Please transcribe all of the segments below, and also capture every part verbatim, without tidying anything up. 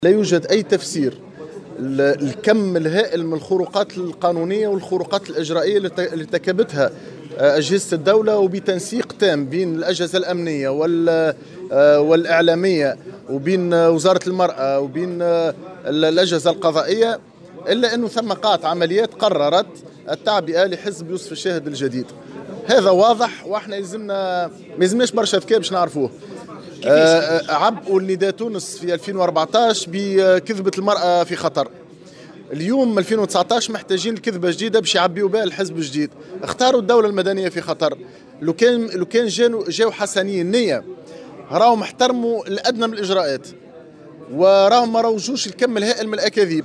لا يوجد أي تفسير الكم الهائل من الخروقات القانونية والخروقات الإجرائية اللي ارتكبتها أجهزة الدولة، وبتنسيق تام بين الأجهزة الأمنية والإعلامية وبين وزارة المرأة وبين الأجهزة القضائية، إلا أنه ثم قاعة عمليات قررت التعبئة لحزب يوسف الشاهد الجديد. هذا واضح، واحنا يلزمنا ما يلزمناش برشا ذكاء باش نعرفوه. آه عبئوا نداء تونس في ألفين وأربعطاش بكذبة المرأة في خطر. اليوم ألفين وتسعطاش محتاجين كذبة جديدة باش يعبيوا بها الحزب الجديد. اختاروا الدولة المدنية في خطر. لو كان لو كان جاوا جاوا حسنين النية، راهم احترموا الأدنى من الإجراءات، وراهم ما روجوش الكم الهائل من الأكاذيب.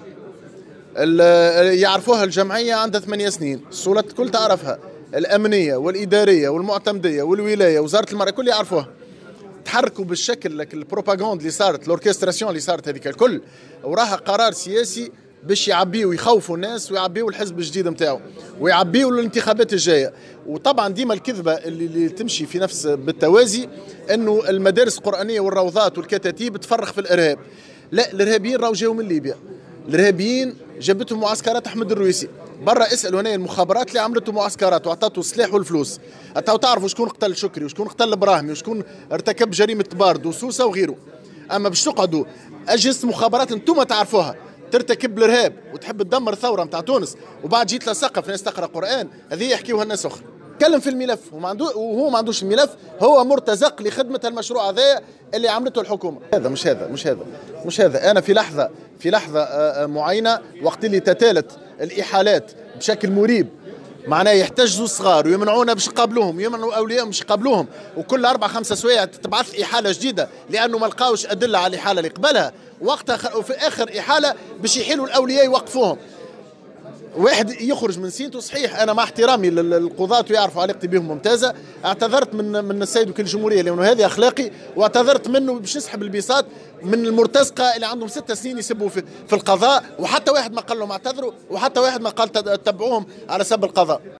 يعرفوها الجمعية عندها ثمانية سنين، السلطات الكل تعرفها، الأمنية والإدارية والمعتمدية والولاية وزارة المرأة الكل يعرفوها. تحركوا بالشكل لك البروباغاند اللي صارت، الاوركستراسيون اللي صارت هذيك الكل، وراها قرار سياسي باش يعبيوا ويخوفوا الناس ويعبيوا الحزب الجديد نتاعو ويعبيوا الانتخابات الجايه. وطبعا ديما الكذبه اللي, اللي تمشي في نفس بالتوازي انه المدارس القرانيه والروضات والكتاتيب تفرخ في الارهاب. لا، الارهابيين راهو جاوا من ليبيا، الارهابيين جابتهم معسكرات احمد الرويسي. برا اسالوا هنا المخابرات اللي عملته معسكرات وعطاتوا السلاح والفلوس. حتى تعرفوا شكون قتل شكري وشكون قتل ابراهيمي وشكون ارتكب جريمه بارد وسوسه وغيره. اما باش تقعدوا اجهزه مخابرات انتم تعرفوها ترتكب الارهاب وتحب تدمر الثوره نتاع تونس، وبعد جيت لسقف ناس تقرا قران، هذه يحكيوها الناس اخرى. تكلم في الملف وهو ما عندوش الملف، هو مرتزق لخدمه المشروع هذا اللي عملته الحكومه. هذا مش هذا مش هذا مش هذا انا في لحظه في لحظه معينه وقت اللي تتالت الاحالات بشكل مريب، معناه يحتجزوا الصغار ويمنعونا باش يقابلوهم، يمنعوا اوليائهم باش يقابلوهم، وكل اربع خمسه سوايع تبعث احاله جديده لانه ما لقاوش ادله على الاحاله اللي قبلها، وقتها في اخر احاله باش يحيلوا الاولياء يوقفوهم. واحد يخرج من سينتو صحيح، انا مع احترامي للقضاة ويعرفوا علاقتي بهم ممتازه، اعتذرت من من السيد وكيل الجمهوريه لانه هذه اخلاقي، واعتذرت منه باش نسحب البساط من المرتزقه اللي عندهم ست سنين يسبوا في, في القضاء، وحتى واحد ما قال لهم اعتذروا، وحتى واحد ما قال تبعوهم على سب القضاء.